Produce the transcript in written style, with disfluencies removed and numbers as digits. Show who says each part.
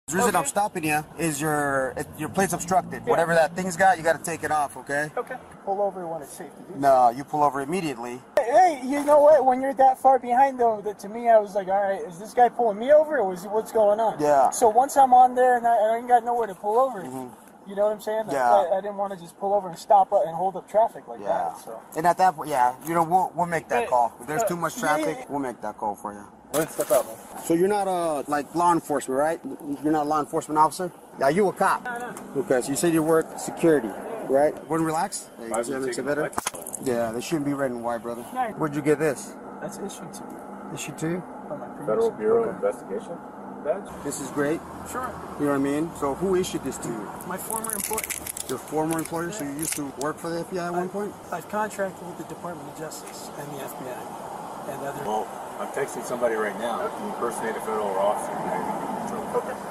Speaker 1: The reason I'm
Speaker 2: Okay.
Speaker 1: stopping you is your plate's obstructed. Whatever that thing's got, you got to take it off, okay?
Speaker 2: Okay. Pull over when it's safe to do.
Speaker 1: No, you pull over immediately.
Speaker 2: Hey, you know what? When you're that far behind, though, that to me, I was like, all right, is this guy pulling me over, or what's going on?
Speaker 1: Yeah.
Speaker 2: So once I'm on there and I ain't got nowhere to pull over, you know what I'm saying?
Speaker 1: Yeah.
Speaker 2: I didn't want to just pull over and stop and hold up traffic like
Speaker 1: Yeah.
Speaker 2: that. So.
Speaker 1: And at that point, yeah, we'll make that call. If there's too much traffic,
Speaker 2: yeah.
Speaker 1: we'll make that call for you.
Speaker 3: Let's step out, man.
Speaker 1: So you're not like law enforcement, right? You're not a law enforcement officer? Are you a cop?
Speaker 2: No.
Speaker 1: Okay, so you said you work security, right? Wouldn't relax? Hey,
Speaker 3: Why
Speaker 1: see
Speaker 3: would
Speaker 1: how
Speaker 3: you
Speaker 1: makes
Speaker 3: take
Speaker 1: it
Speaker 3: it
Speaker 1: better?
Speaker 3: back?
Speaker 1: Yeah, they shouldn't be red and white, brother.
Speaker 2: No.
Speaker 1: Where'd you get this?
Speaker 2: That's issued to me
Speaker 1: Issued to you?
Speaker 2: by my previous
Speaker 3: Federal Bureau of
Speaker 2: employer.
Speaker 3: Investigation badge?
Speaker 1: This is great.
Speaker 2: Sure.
Speaker 1: You know what I mean? So who issued this to you?
Speaker 2: My former employer.
Speaker 1: Your former employer? So you used to work for the FBI at one point?
Speaker 2: I've contracted with the Department of Justice and the FBI and other.
Speaker 3: Well, I'm texting somebody right now. You impersonate a federal officer. Now you're in trouble.
Speaker 2: Okay.